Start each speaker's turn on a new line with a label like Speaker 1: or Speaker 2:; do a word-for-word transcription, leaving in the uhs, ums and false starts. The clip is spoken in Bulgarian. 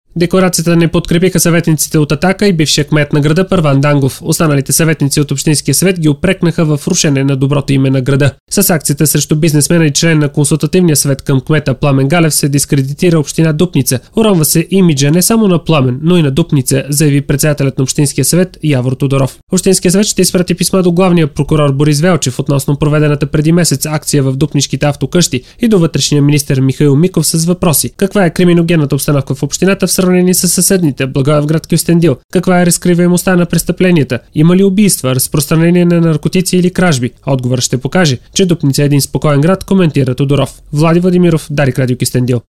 Speaker 1: Декларацията не подкрепиха съветниците от Атака и бившия кмет на града Първан Дангов. Останалите съветници от Общинския съвет ги упрекнаха в рушене на доброто име на града. С акцията срещу бизнесмена и член на консултативния съвет към кмета Пламен Галев се дискредитира община Дупница. Уронва се имиджа не само на Пламен, но и на Дупница, заяви председателят на Общинския съвет Явор Тодоров. Общинския съвет ще изпрати писма до главния прокурор Борис Велчев относно проведената преди месец акция в дупнишките автокъщи и до вътрешния министър Михаил Миков с въпроси: каква е криминогенната обстановка в общината в сравнение с съседните Благоевград, Кюстендил? Каква е разкриваемостта на престъпленията? Има ли убийства, разпространение на наркотици или кражби? Отговорът ще покаже, че Дупница е един спокоен град, коментира Тодоров. Влади Владимиров, Дарик, Радио Кюстендил.